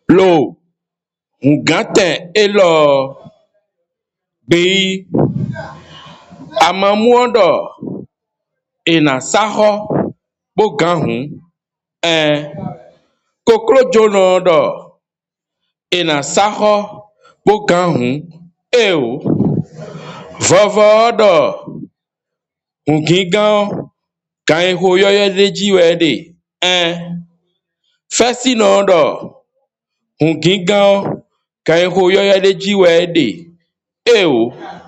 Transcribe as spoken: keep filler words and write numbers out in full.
Lo, ngante elo be amamuodo ina saho bogahu eh kokro jono do ina saho bogahu eu vovo do ngigan kan ho yoyo deji wede eh fesi no do ngigan kan ho yoyo deji wede eu